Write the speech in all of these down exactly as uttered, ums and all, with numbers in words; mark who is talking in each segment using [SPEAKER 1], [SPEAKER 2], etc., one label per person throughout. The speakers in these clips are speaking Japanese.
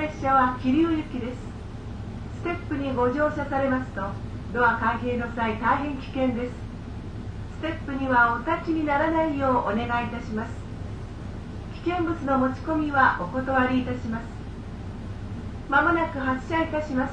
[SPEAKER 1] 列車は桐生行きです。ステップにご乗車されますと、ドア開閉の際大変危険です。ステップにはお立ちにならないようお願いいたします。危険物の持ち込みはお断りいたします。まもなく発車いたします。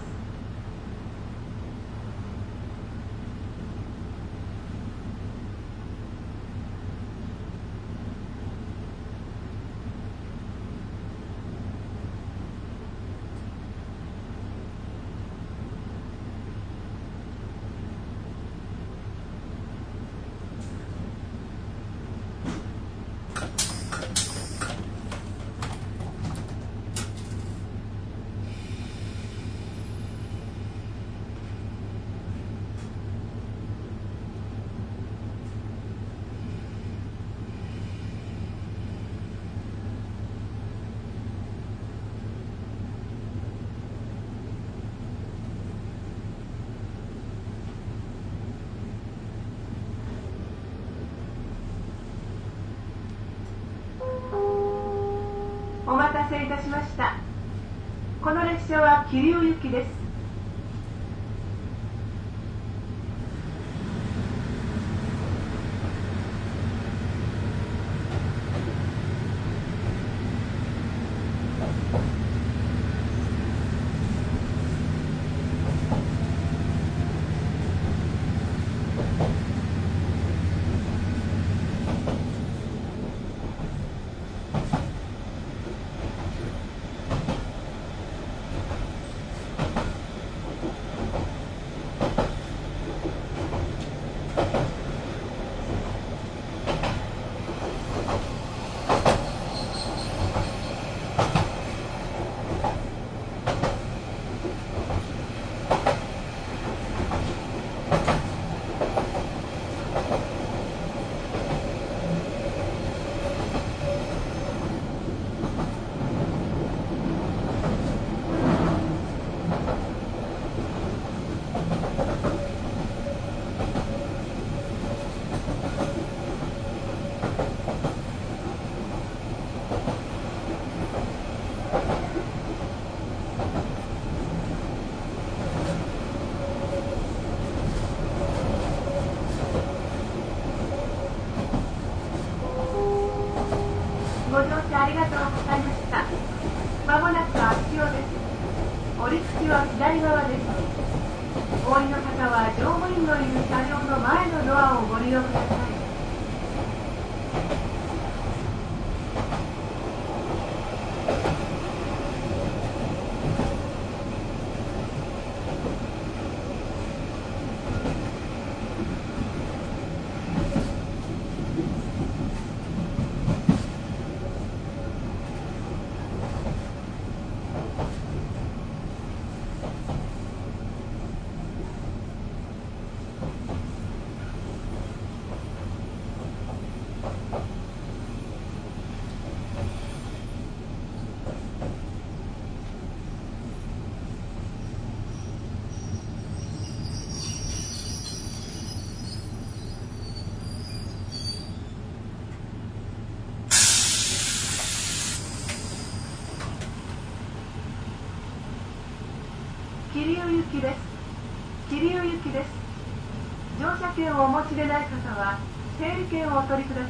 [SPEAKER 1] お待たせいたしました。この列車は桐生行きです。ご乗車ありがとうございました。まもなく秋代です。降り口は左側です。お降りの方は乗務員のいる車両の前のドアをご利用ください。桐生行きです。桐生行きです。乗車券をお持ちでない方は整理券をお取りください。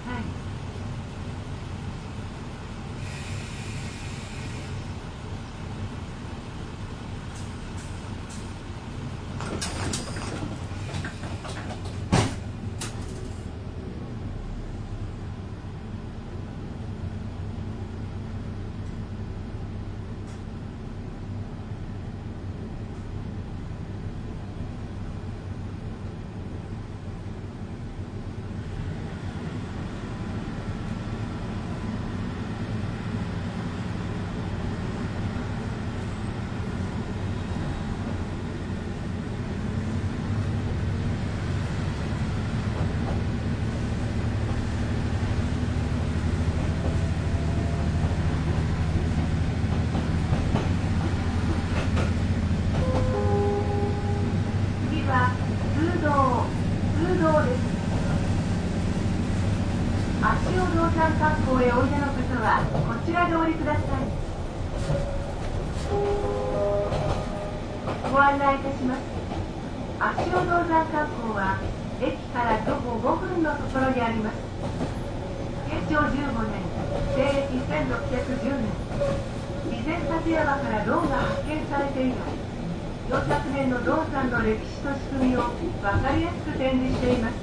[SPEAKER 1] 足尾道産観光へおいでの方はこちらでお降りください。 ご案内いたします。足尾銅山観光は駅から徒歩ごふんのところにあります。建長じゅうごねん、西暦せんろっぴゃくじゅうねん、備前立山から銅が発見されて以来、よんひゃくねんの銅山の歴史と仕組みを分かりやすく展示しています。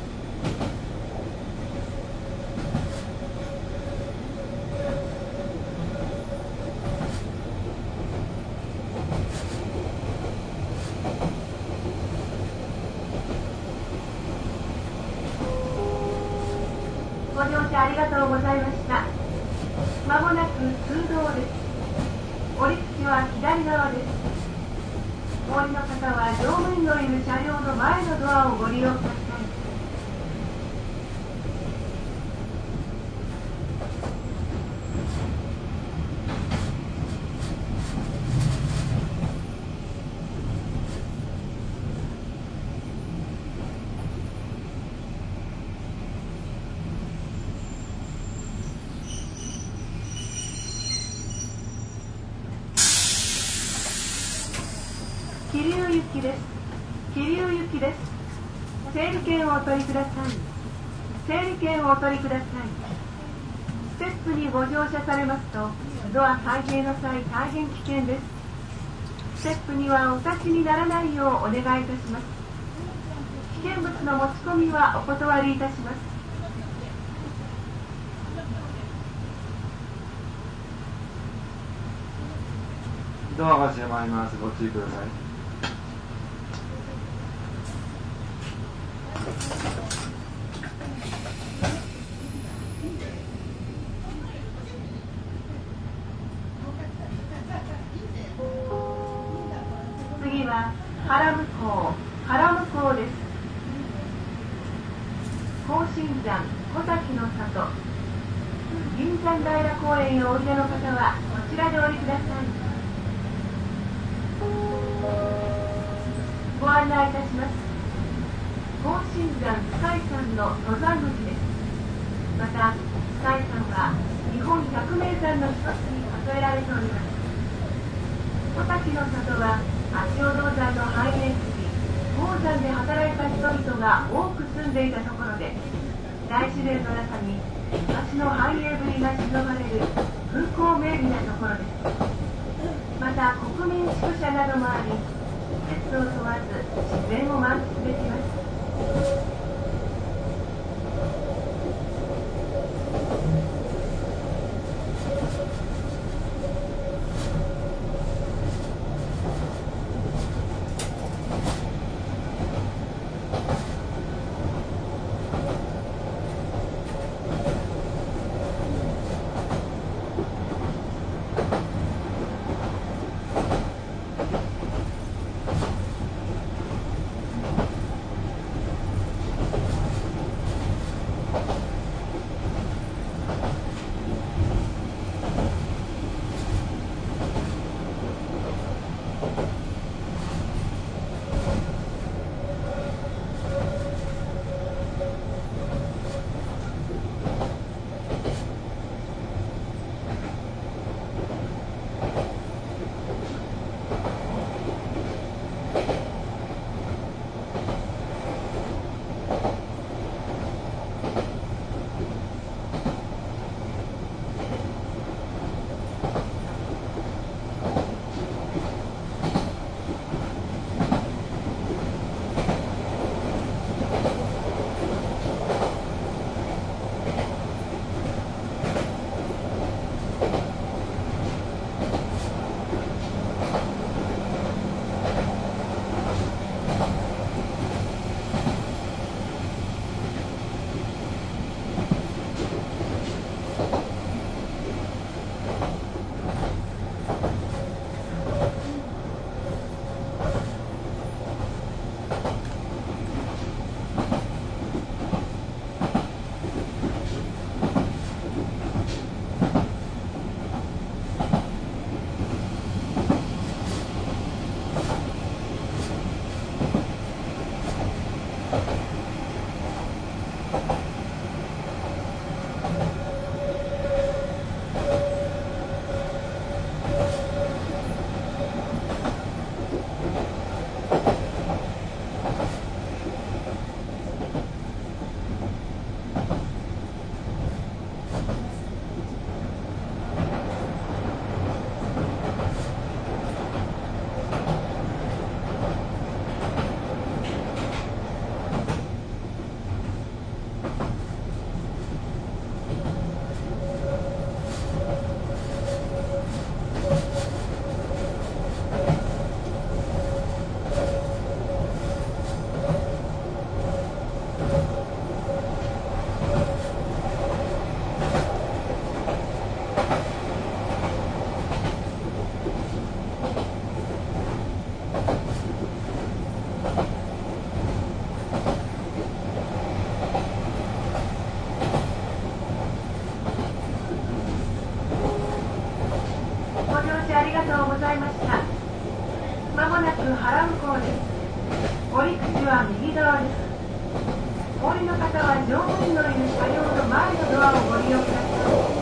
[SPEAKER 1] ご乗車ありがとうございました。まもなく通道です。降り口は左側です。お降りの方は乗務員のいる車両の前のドアをご利用ください。桐生行きです。桐生行きです。整理券をお取りください。整理券をお取りください。ステップにご乗車されますと、ドア開閉の際大変危険です。ステップにはお立ちにならないようお願いいたします。危険物の持ち込みはお断りいたします。
[SPEAKER 2] ドアが閉まります。ご注意ください。
[SPEAKER 1] 次は原向こう、原向こうです。庚申山、小崎の里、銀山平公園をおいでの方はこちらでお降りください。ご案内いたします。庚申山スカイ山の登山口です。また、スカイ山は日本百名山の一つに数えられております。小崎の里は足尾銅山の繁栄期、鉱山で働いた人々が多く住んでいたところで、大自然の中に昔の繁栄ぶりが忍ばれる風光明媚なところです。また国民宿舎などもあり、季節を問わず自然を満喫できます。 ざいました。まもなく原向こうです。降り口は右側です。お降りの方は乗務員のいる車両の前のドアをご利用ください。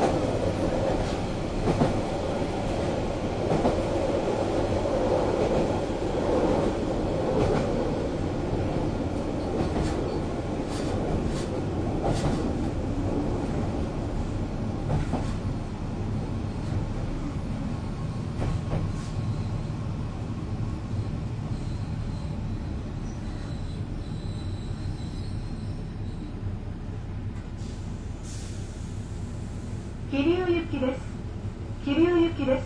[SPEAKER 1] 桐生行きです。桐生行きです。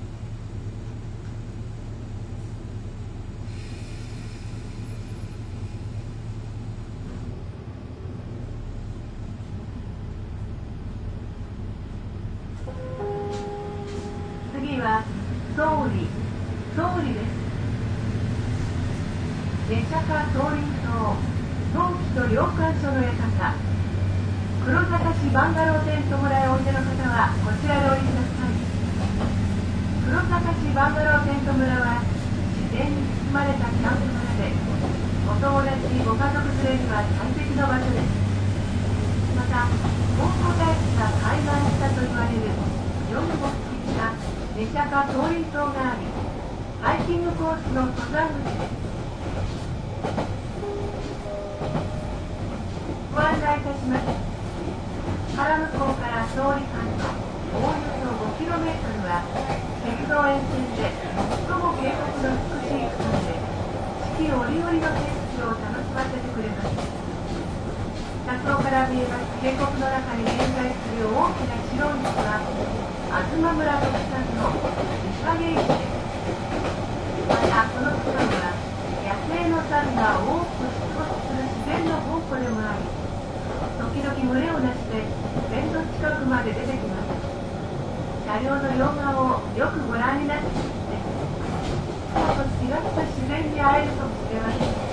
[SPEAKER 1] 次は総理、総理です。列車か総理棟、陶器と領館所の館、黒坂市バンガローテント村へおいでの方はこちらでお降りください。黒坂市バンガローテント村は自然に包まれたキャンプ村で、お友達ご家族連れには最適の場所です。また高校大地が海岸したと言われる夜も好きな列車か総理棟があり、ハイキングコースの登山口です。ご案内いたします。原向こうから総理館のおおよそ ごキロメートル は鉄道沿線で最も渓谷の美しい区間で、四季折々の景色を楽しませてくれます。車窓から見えます渓谷の中に点在する大きな白い石は吾妻村特産のイカゲ石です。またこの区間は野生の猿が多く出没する自然の宝庫でもあり、時々群れをなして線路近くまで出てきます。車両の両側をよくご覧になってみて、そうと違った自然に会えるかもしれません。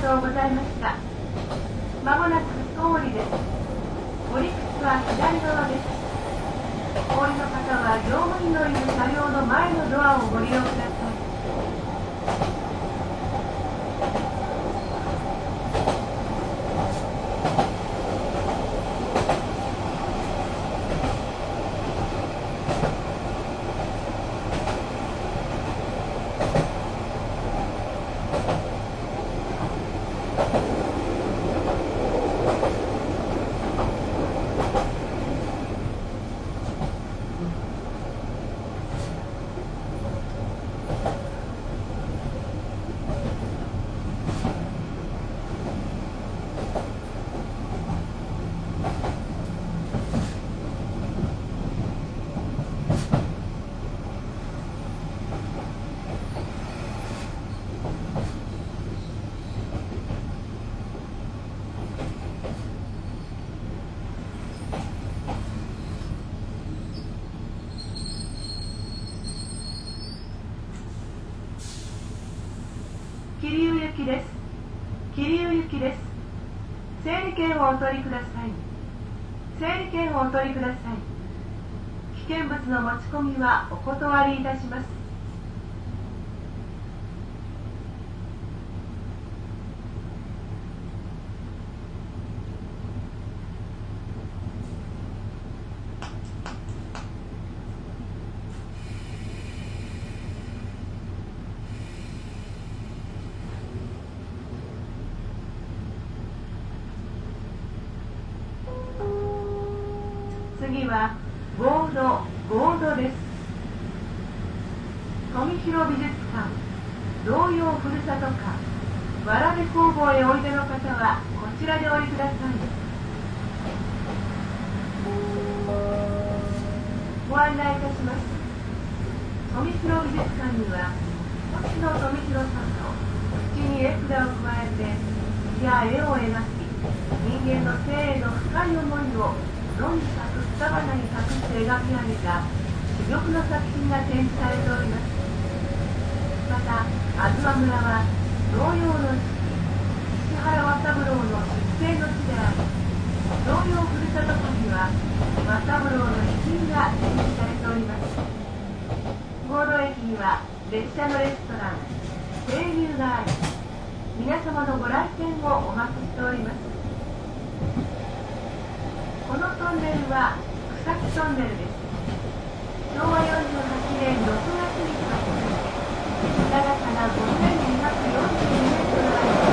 [SPEAKER 1] とうございました。まもなく通りです。降り口は左側です。お降りの方は乗務員のいる車両の前のドアをご利用ください。桐生行きです。桐生行きです。整理券をお取りください。整理券をお取りください。危険物の持ち込みはお断りいたします。次は合同合同です。富広美術館、童謡ふるさと館、わらべ工房へおいでの方はこちらでお降りください。ご案内いたします。富広美術館には星野富広さんの口に絵札を加えて詩や絵を描き、人間の生への深い思いを野に咲く草花に隠して描き上げた珠玉の作品が展示されております。また東村は童謡の地、石原和三郎の出生の地であり、童謡ふるさと館には和三郎の遺品が展示されております。合同駅には列車のレストラン清流があり、皆様のご来店をお待ちしております。このトンネルは草木トンネルです。しょうわよんじゅうはちねんろくがつに開通、長さがごせんにひゃくよんじゅうにメートルあります。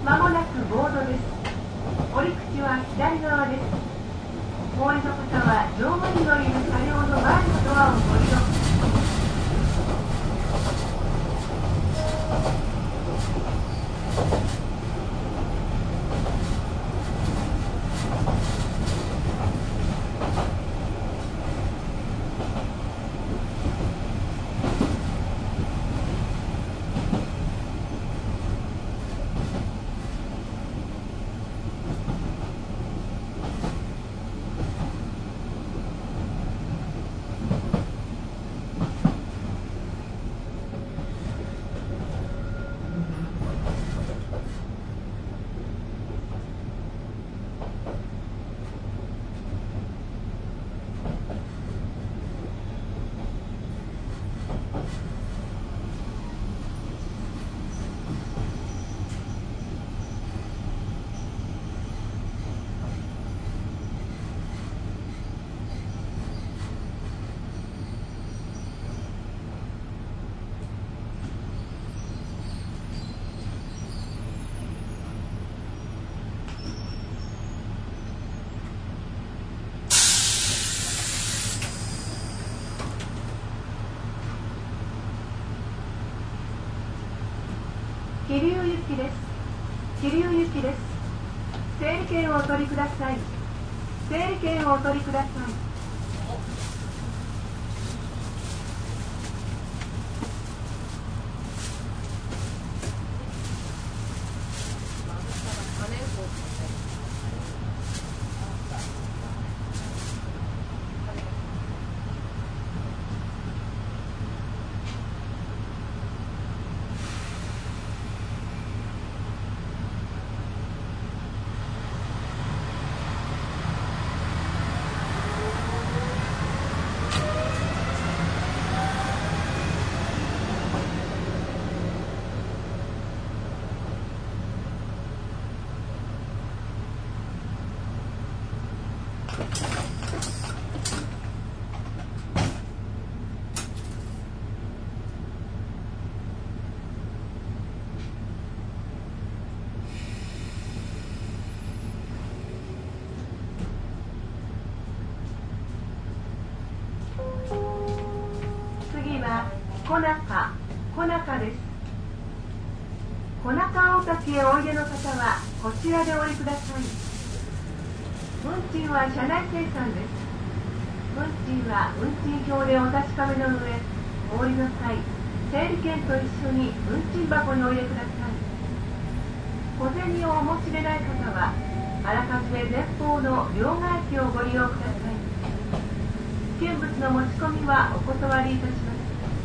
[SPEAKER 1] まもなくボードです。降り口は左側です。お降りの方は乗務員のいる車両の前のドアをご利用ください。桐生行きです。桐生行きです。整理券をお取りください。整理券をお取りください。次は小中小中です。小中大滝へおいでの方はこちらでお降りください。運賃は車内精算です。運賃は運賃表でお確かめの上、お降りの際、整理券と一緒に運賃箱にお入れください。小銭をお持ちでない方は、あらかじめ前方の両替機をご利用ください。危険物の持ち込みはお断りいたします。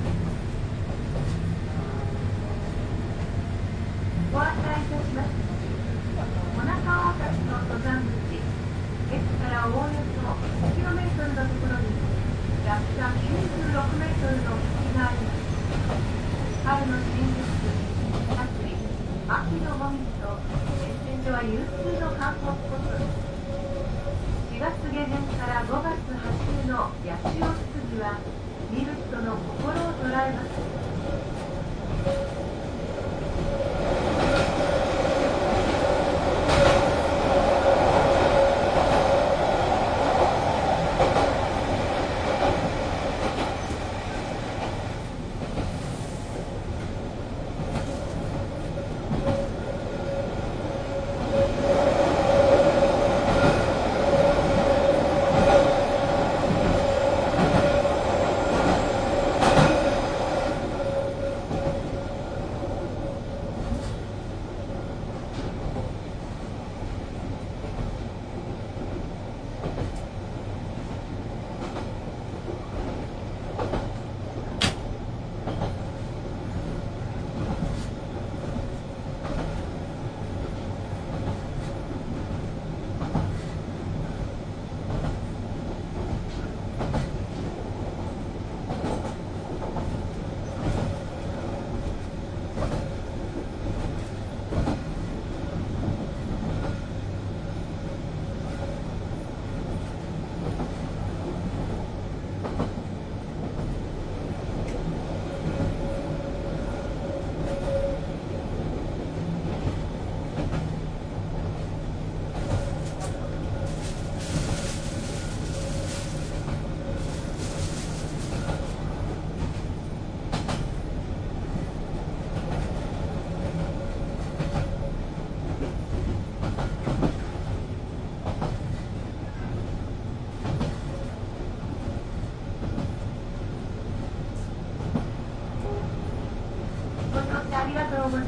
[SPEAKER 1] ご案内いたします。小中大滝の登山口、駅からおおよそいちキロメートルのところに落差きゅうじゅうろくメートルの滝があります。春の新緑、夏、秋の紅葉と沿線では有数の観光スポットです。しがつ下旬からごがつ初めの八潮ツツジは見る人の心を捉えます。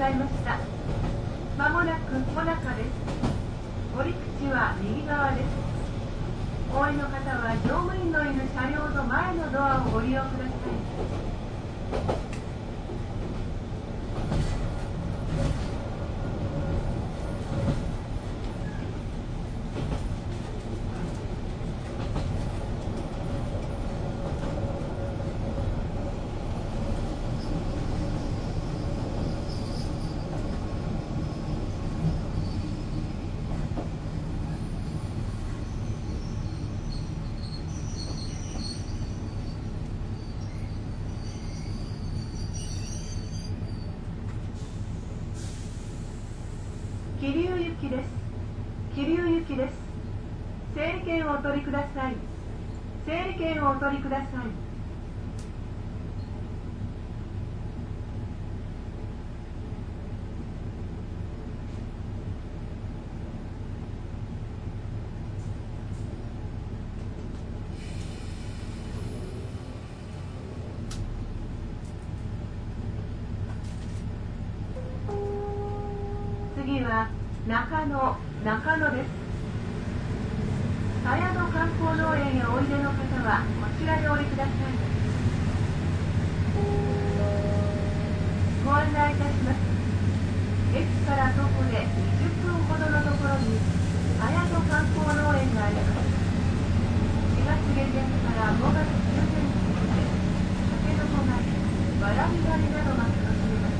[SPEAKER 1] ざいました。まもなくモナカです。降り口は右側です。お降りの方は乗務員のいる車両の前のドアをご利用ください。桐生行きです。桐生行きです。整理券をお取りください。整理券をお取りください。次は中野、中野です。茅野観光農園へおいでの方はこちらでお降りください。ご案内いたします。駅から徒歩でにじゅっぷんほどのところに茅野観光農園があります。しがつ下旬からごがつ中旬にかけてタケノコ狩り、わらび狩りなどが楽しめます。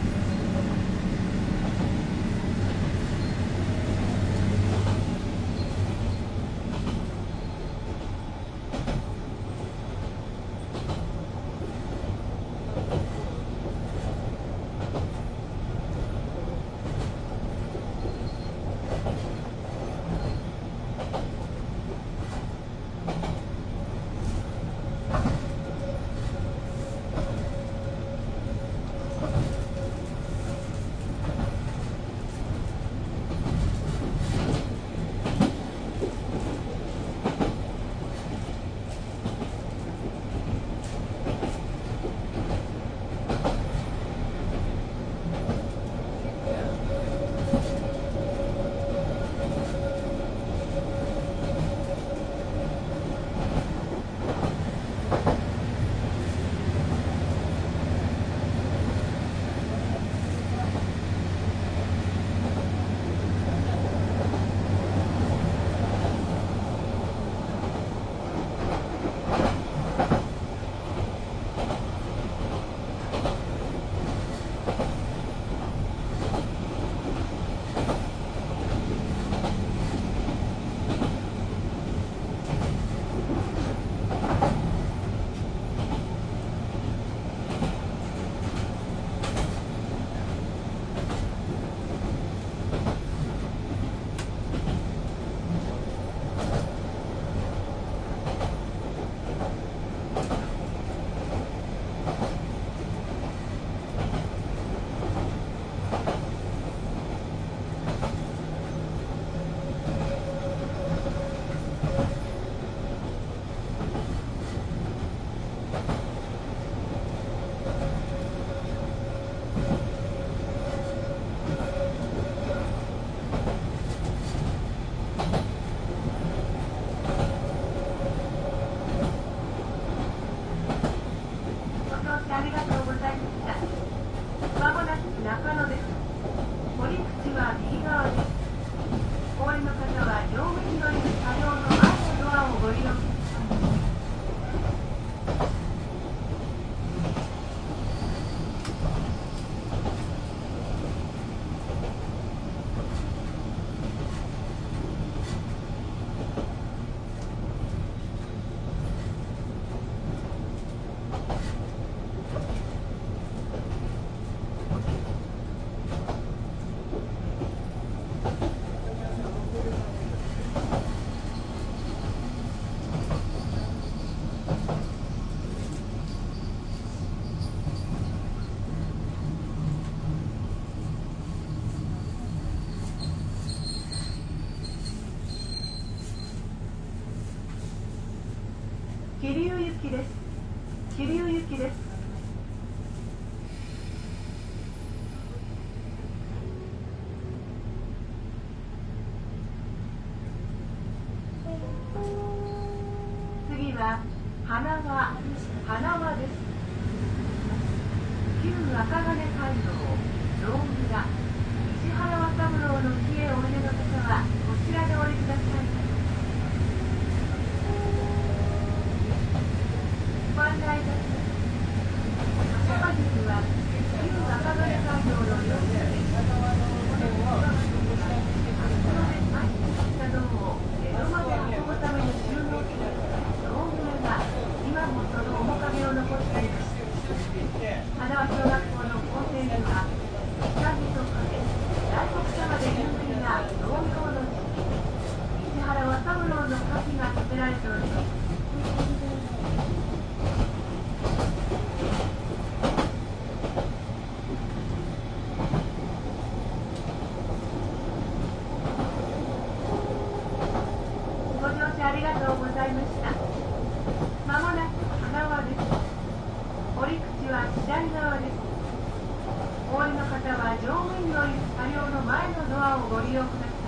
[SPEAKER 1] 桐生行きです。桐生行きです。 赤金街道道村石原和三郎の家へおいでの方はこちらでお降りください。ご案内いたします。赤羽宿は旧赤金街道のよんつです。車道を江戸まで運ぶための収納機で道具が今もその面影を残しています。花輪小学校の校庭には北見と影大黒様で有名な農業の父石原和三郎の歌碑が建てられております。ありがとうございました。まもなく花輪です。降り口は左側です。お降りの方は乗務員のいる車両の前のドアをご利用ください。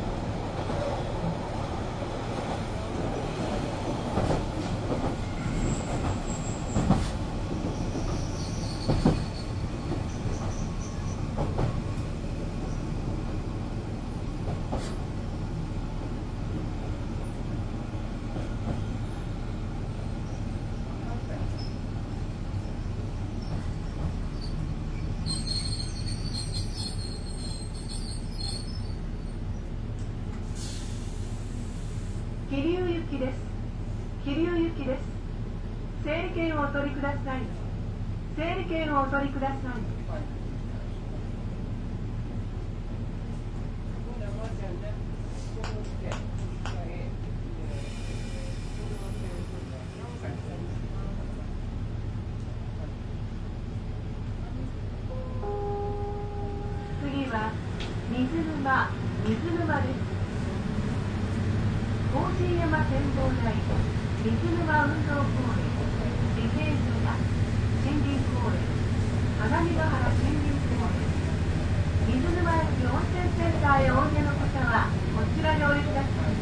[SPEAKER 1] 桐生行きです。桐生行きです。整理券をお取りください。整理券をお取りください。次は水沼、水沼です。甲子山展望台、水沼運動公園、利平寺、森林公園、花見ヶ原森林公園、水沼駅温泉センターへおいでの方はこちらにお降りください。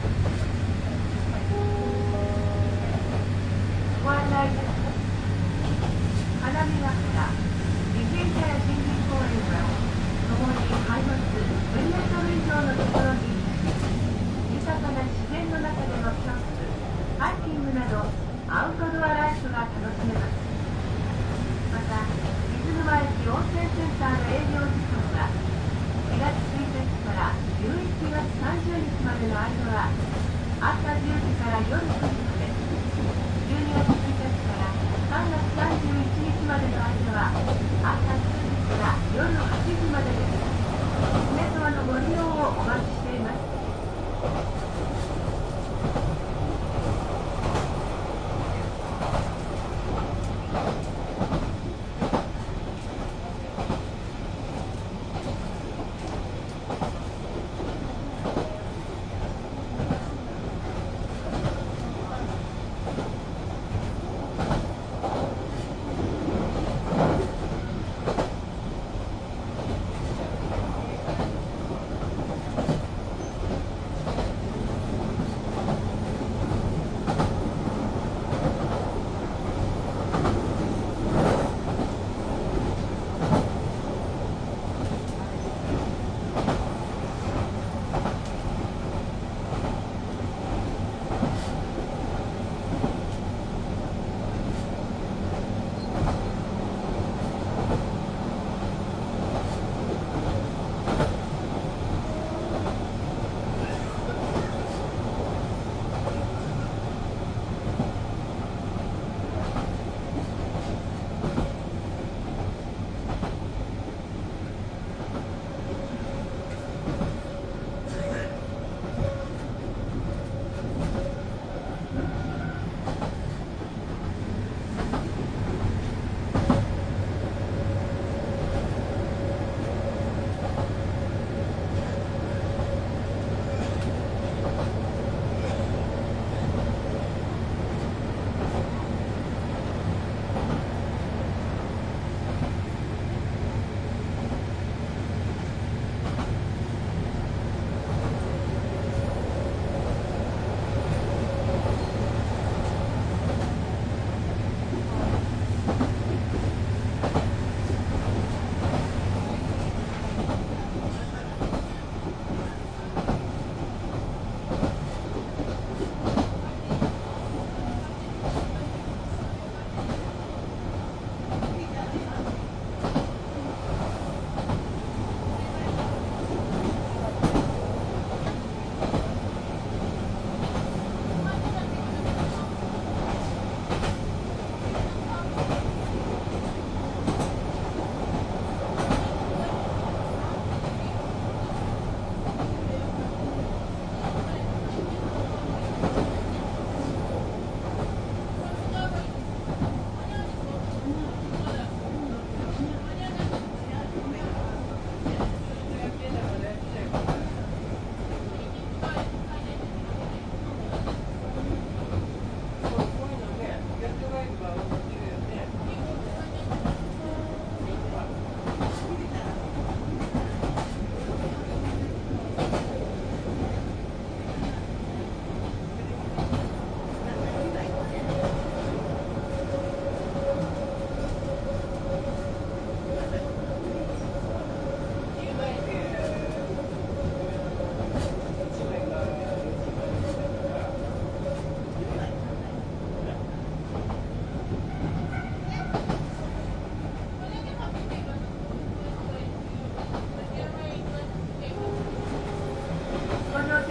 [SPEAKER 1] ご案内いたします。花見ヶ原、利平寺や森林公園はともに海抜じゅうメートル以上のところに豊かな自然の中でのキャンプ、ハイキングなどアウトドアライフが楽しめます。また、水沼駅温泉センターの営業時間はしがつついたちからじゅういちがつさんじゅうにちまでの間は朝じゅうじから夜くじまで、じゅうにがつついたちからさんがつさんじゅういちにちまでの間は朝くじから夜はちじまでです。皆様のご利用をお待ちしています。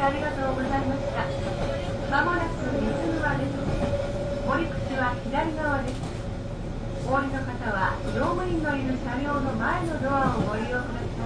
[SPEAKER 1] ありがとうございました。まもなく水沼です。森口は左側です。お降りの方は乗務員のいる車両の前のドアをご利用ください。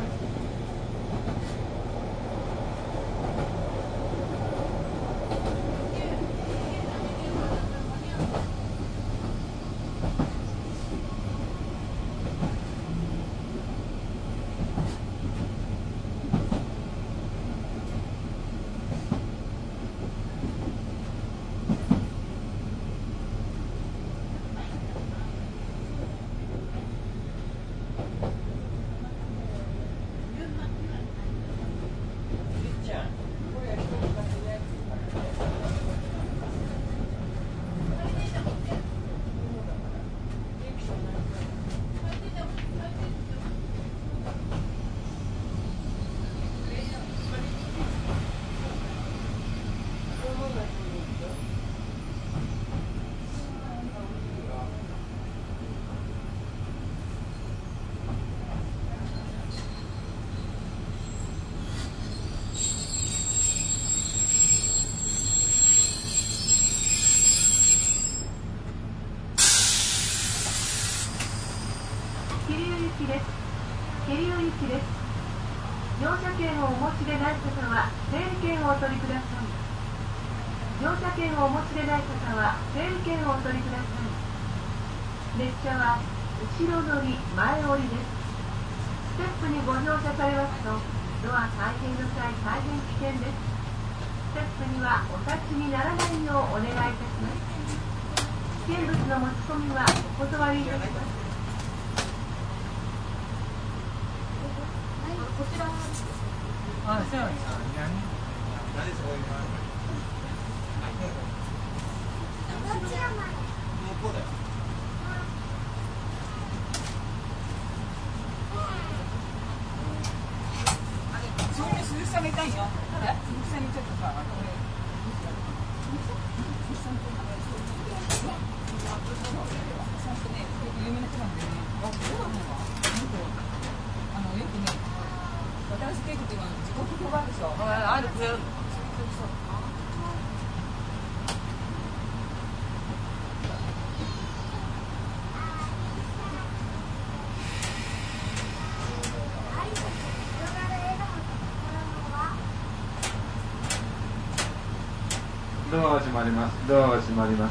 [SPEAKER 1] 桐生行きです。桐生行きです。乗車券をお持ちでない方は整理券をお取りください。乗車券をお持ちでない方は整理券をお取りください。列車は後ろ乗り前降りです。ステップにご乗車されますとドア開閉の際大変危険です。ステップにはお立ちにならないようお願いいたします。危険物の持ち込みはお断りいたします。こちらはあ、そうなんですか。何そこ今。どっちやまで。向こうだよ。あれ、そこに鈴木さんがいたんよ。え、鈴木さんにちょっとさ、これ。鈴木さんとかね、そうね、有名な人なんだよね。あ、そうなのか。あのよくね。私結構今自己評判でしょ。あるこれ。
[SPEAKER 2] ドアが閉まります。ドアが閉まります。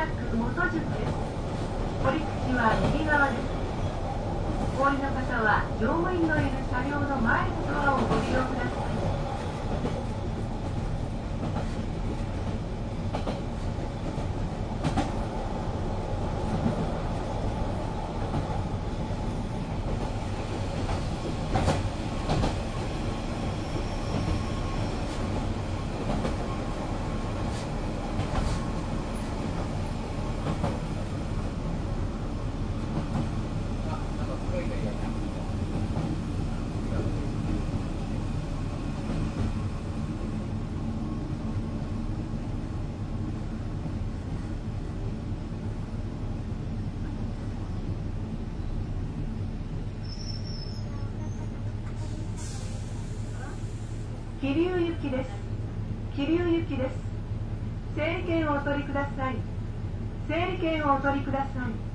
[SPEAKER 1] なく元宿です。折口は右側です。お降りの方は乗務員のいる車両の前のドアをご利用ください。桐生行きです。桐生行きです。整理券をお取りください。整理券をお取りください。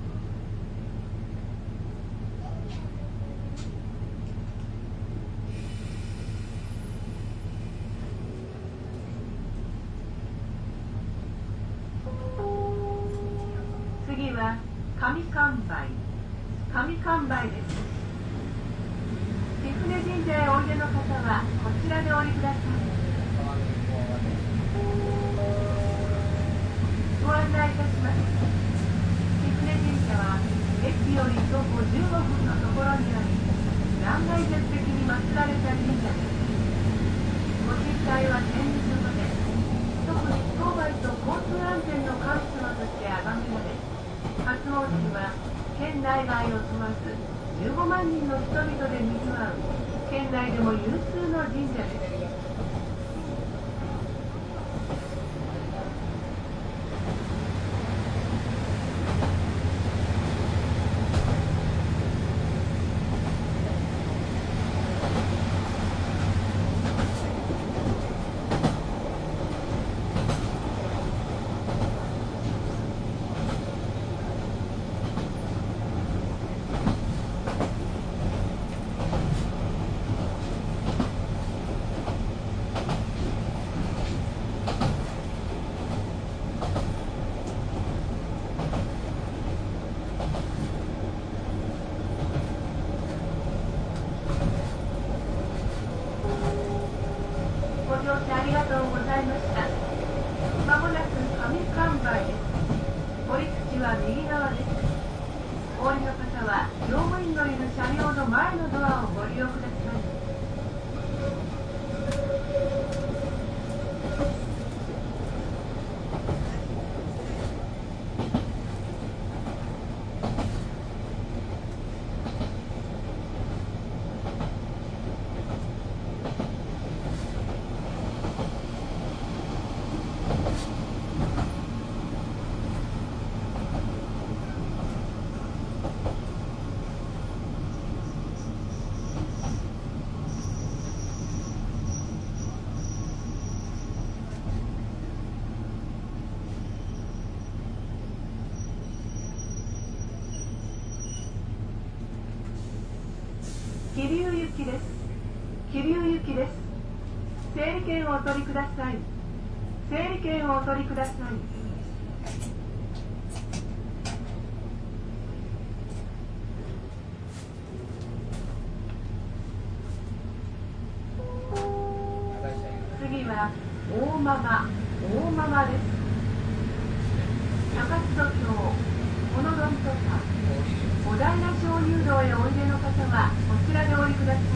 [SPEAKER 1] 次は上関梅上関梅です。貴船神社へおいでの方はこちらでお降りください。ご案内いたします。貴船神社は駅より徒歩じゅうごふんのところにあり、断崖絶壁に祀られた神社です。ご神体は天日まで、特に商売と交通安全の神様として崇められ、初詣には県内外を問わずじゅうごまんにんの人々でにぎわう県内でも有数の神社です。ありがとうございました。まもなく上関梅です。折口は右側です。お降りの方は乗務員のいる車両の前のドアをご利用ください。桐生行きです。桐生行きです。整理券をお取りください。整理券をお取りください。次は大間々大間々です。高津戸峡このどんとか小平鍾乳洞へおいでの方はこちらでお降りください。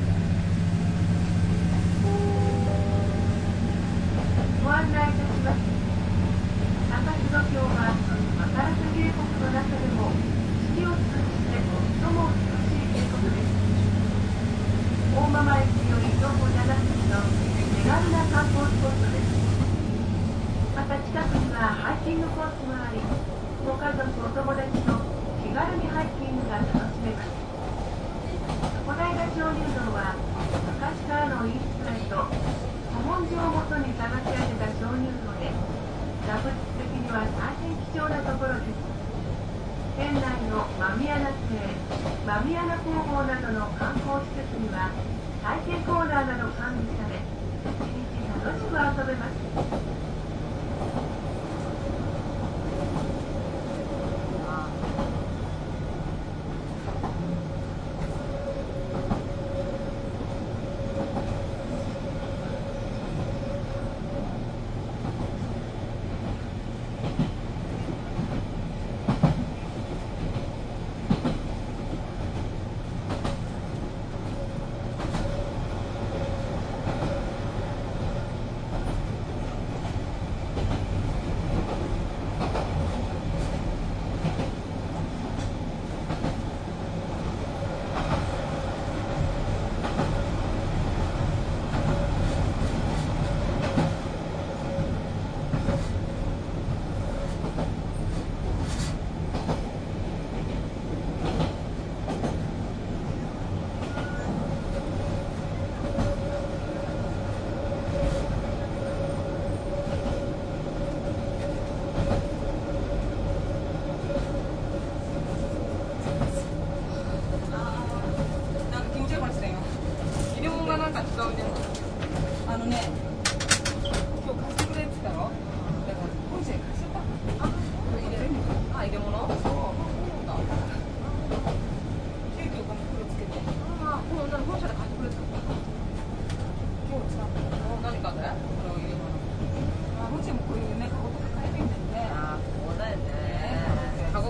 [SPEAKER 1] ご案内いたします。高津戸峡はマカラス渓谷の中でも四季を通じて最も美しい渓谷です。大間々駅より徒歩ななふんの手軽な観光スポットです。また近くにはハイキングコースもあり、ご家族お友達と気軽にハイキングが楽しめます。小平鍾乳洞は昔からの言い伝えと古文書をもとに探し当てた鍾乳洞で、学術的には大変貴重なところです。県内の間宮名亭、間宮名工房などの観光施設には体験コーナーなど完備され、一日楽しく遊べます。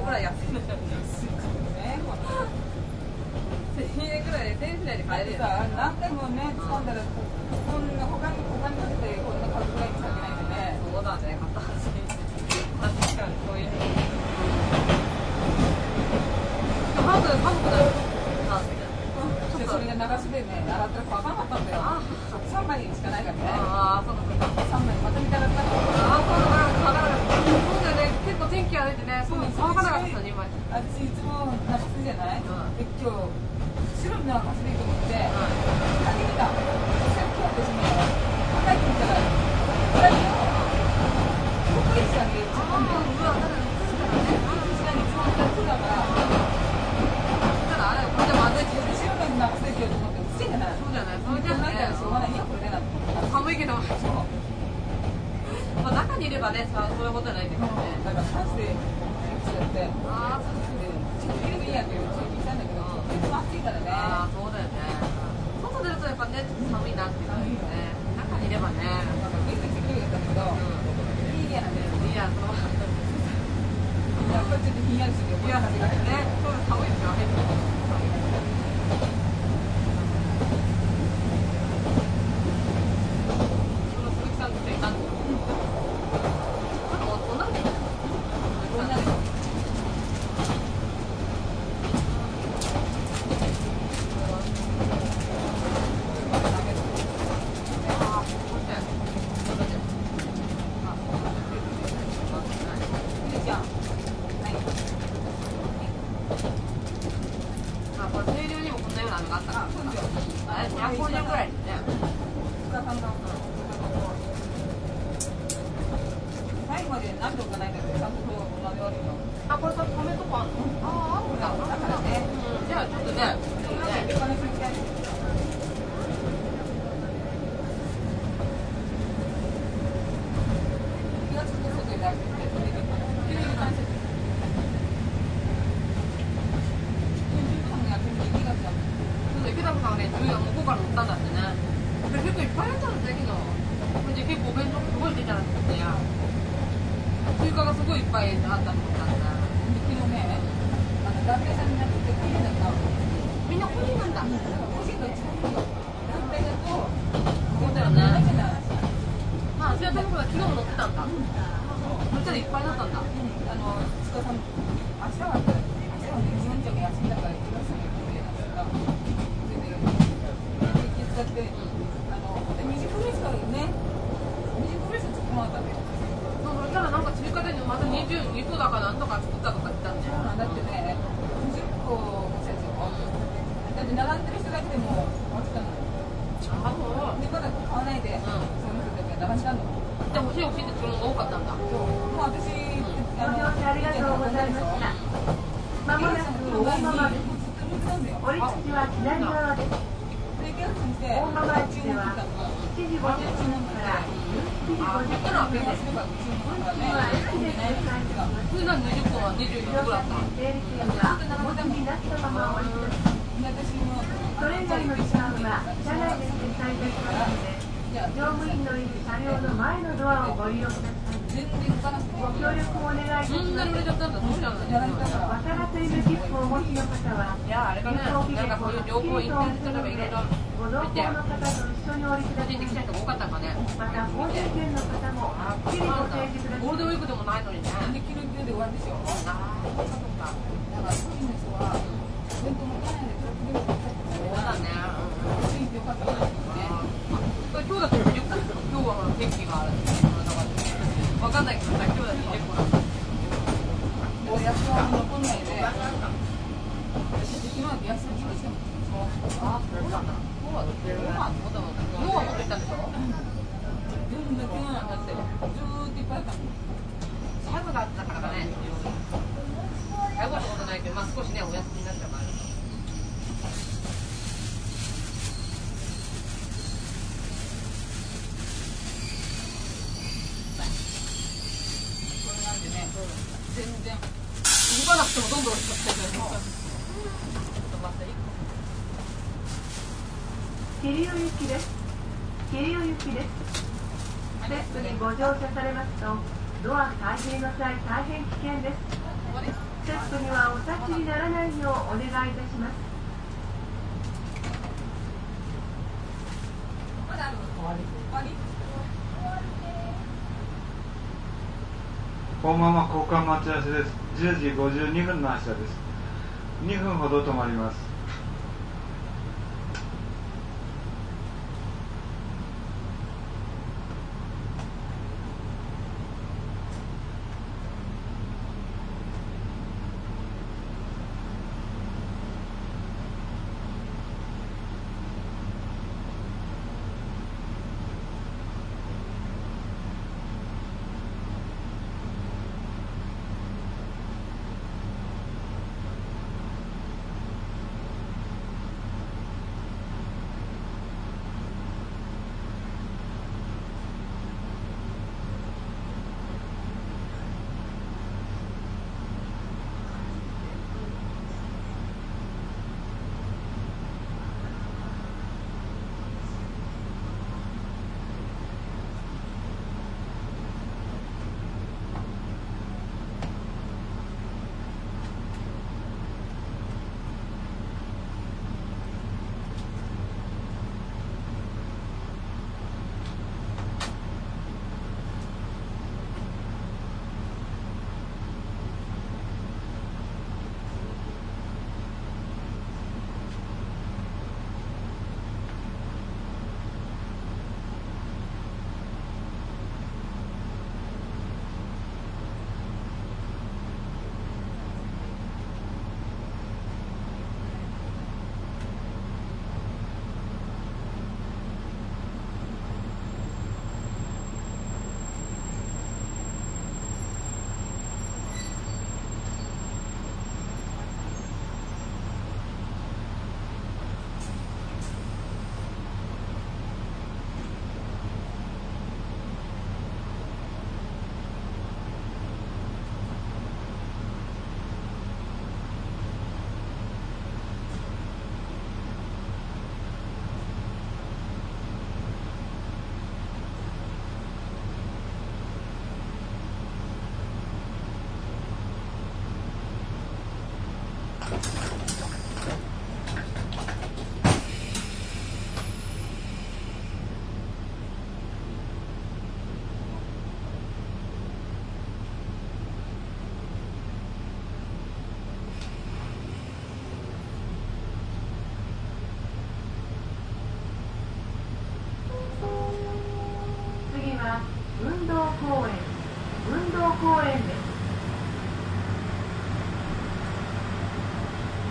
[SPEAKER 3] ぐらい安いのよ。せんえんぐらいでせんえんぐらいで買えるやん。何回もね使うんだらこんな他に他に乗せてこんな数ぐらいにしかけないんでね。そうだね。確かにそういう。まず家族だよ。それで流しでね、洗ったら分かんなかったんだよ。さんまいしかないからね。ああ、そうかそうか。さんまいまとめて洗ったら。ああ、そうだから分からなかった。そうだよね。結構天気悪いんでね、そう乾かなかったね、今。私いつも流すじゃない？で今日白身の流すでいいと思って、限りだ。そしたら今日私ね、高いと見たら、二人の国立さんで言っちゃったんだよ。うわ、だからね、国立さんにいつも二つだから。あれ、これでもあれ、白身の流すでいいと思って。そうじゃない。そうじゃないからしょうがないよこれでな。寒いけど。そう。まあ中にいればね、そういうことはないんだけどね。だからサンスでやって。ああ、サンスで。ちょっと昼いいやけど、ちょっと聞いたんだけど、結構暑いからね。ああ、そうだよね。外出るとやっぱね、寒いなって感じね。中にいればね。なんかビールってきれいだったけど、いいやなんだよ。いいや、その。やっぱりちょっとひんやりするよ。いや、風がね。そう寒いですよ。
[SPEAKER 1] ご乗車されますとドア開閉の際大変危険です。接ップにはお立ちにならないようお願いいたします。
[SPEAKER 3] まだあるの？終わり。終わり。
[SPEAKER 2] このまま交換待ち合わせです。じゅうじごじゅうにふんの発車です。にふんほど止まります。
[SPEAKER 1] 運動公園、運動公園です。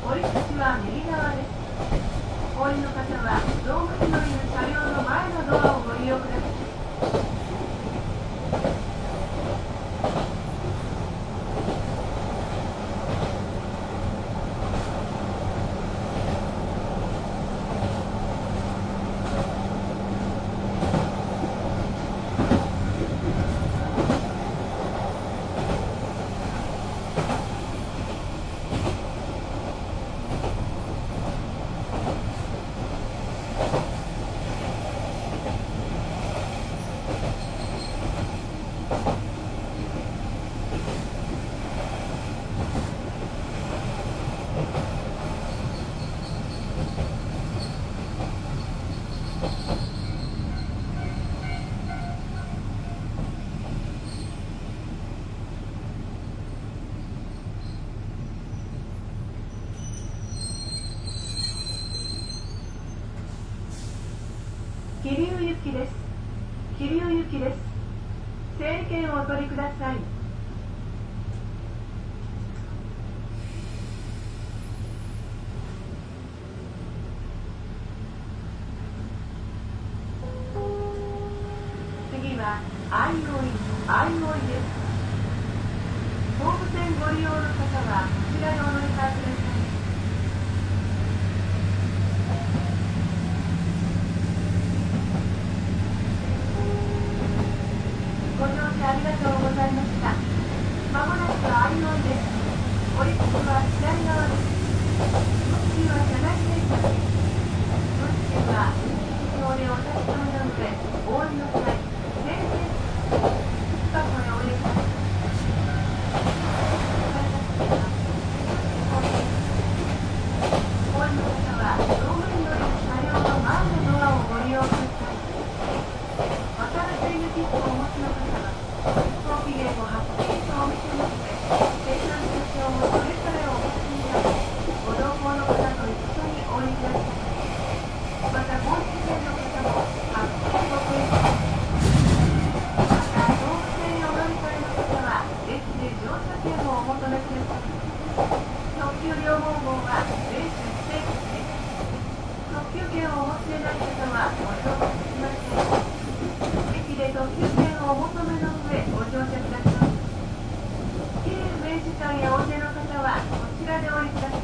[SPEAKER 1] 降り口は右側です。お降りの方は動物のいる車両の前のドアをご利用ください。桐生行きです。桐生行きです。整理券をお取りください。次は相生相生です。東武線ご利用の方はこちらにお乗り換えください。ご乗車ありがとうございました。まもなく相生です。降り口は左側です。特急は車内停車です。運賃は運賃表でお確かめの上、お降りの際、整理券確保へお入れください。お降りの方は乗務員のいる車両の前のドアをご利用ください。渡辺行きをお持ちの方は、飛行機券をはっきりとお見せの上、生産手帳をそれぞれお持ちになり、ご同行の方と一緒にお降りください。また、本地線の方もはっきりご注意ください。また、東武線へお乗り換えの方は、駅で乗車券をお求めください。特急両毛号は全種不定期です。特急券をお持ちでない方はご乗車できません。駅で特急券をお求めの上ご乗車ください。桐生明治館やお出の方はこちらでお降りください。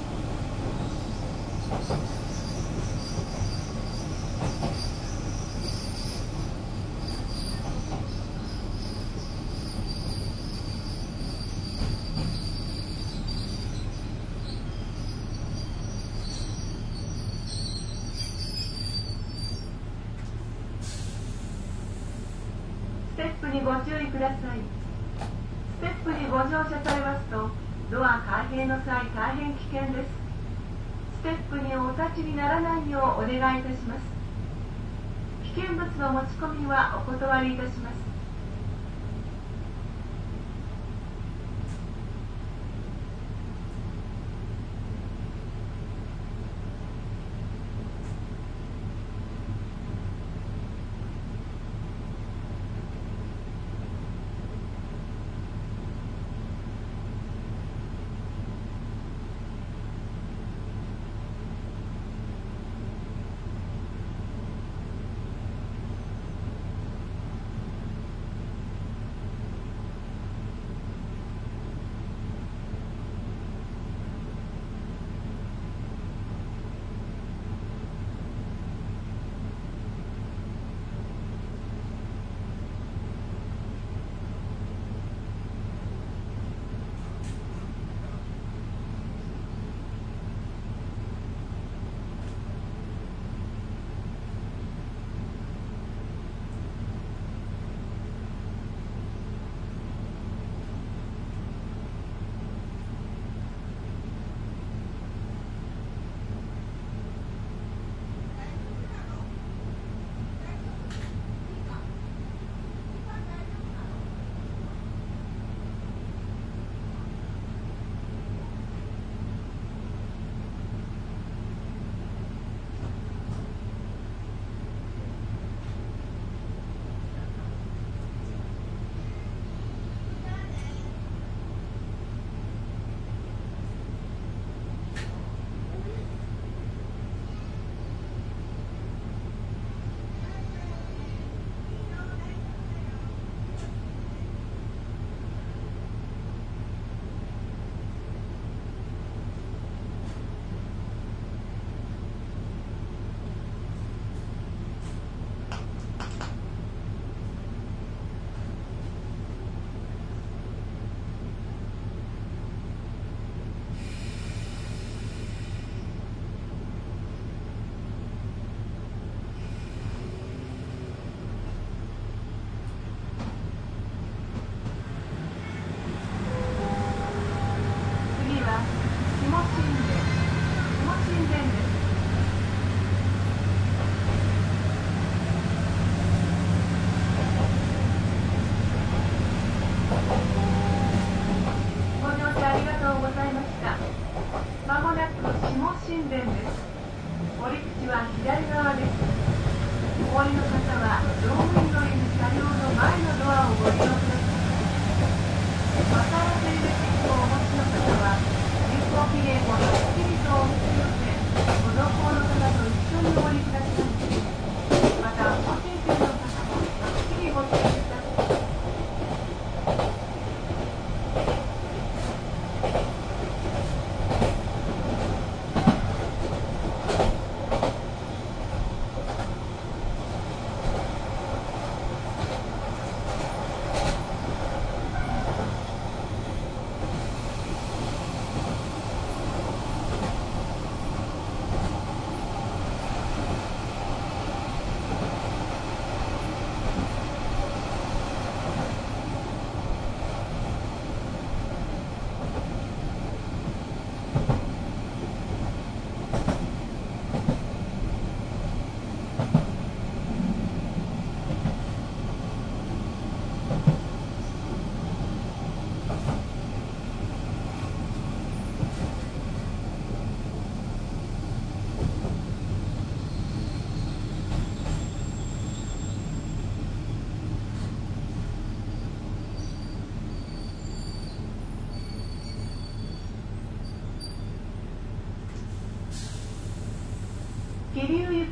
[SPEAKER 1] ステップにご注意ください。ステップにご乗車されますと、ドア開閉の際大変危険です。ステップにお立ちにならないようお願いいたします。危険物の持ち込みはお断りいたします。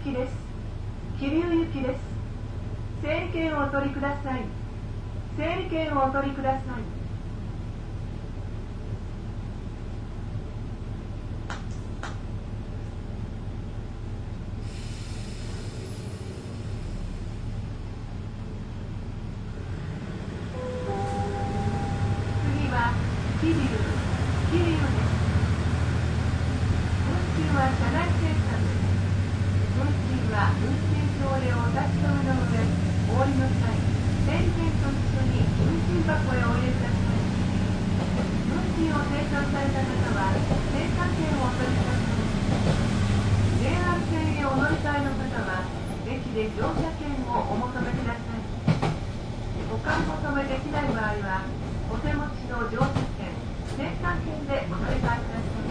[SPEAKER 1] きです。桐生行きです。整理券をお取りください。整理券をお取りください。次は桐生、桐生です。運賃は車内精算です。運賃は運賃表でお確かめの上、お降りの際、整理券と一緒に運賃箱へお入れください。運賃を精算された方は、精算券をお取りください。ジェイアール 線へお乗り換えの方は、駅で乗車券をお求めください。お買い求めできない場合は、お手持ちの乗車券、精算券でお乗り換えください。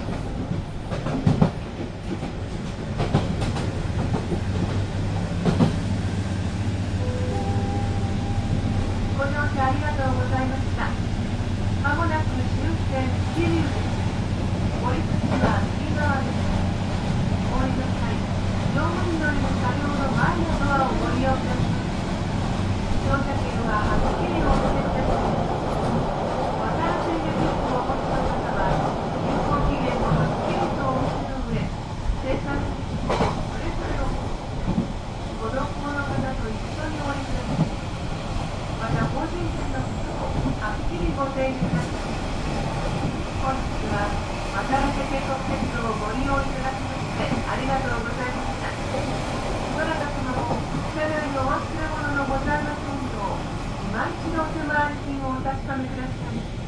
[SPEAKER 1] ご乗車ありがとうございました。まもなく終点桐生です。降り口は右側です。お降りの際、乗務員のいる車両の前のドアをご利用ください。乗車券ははっきりお見せください。新しい切符をお持ちの方は、有効期限をはっきりとお見せの上、精算式をそれぞれお持ちくご同行の方と一緒にお降りください。また法人券のことをはっきりご提示ください。本日は渡良瀬渓谷鉄道をご利用いただきましてありがとうございました。どなた様も車内にお忘れ物のございませんよう、今一度お手回り金をお確かめください。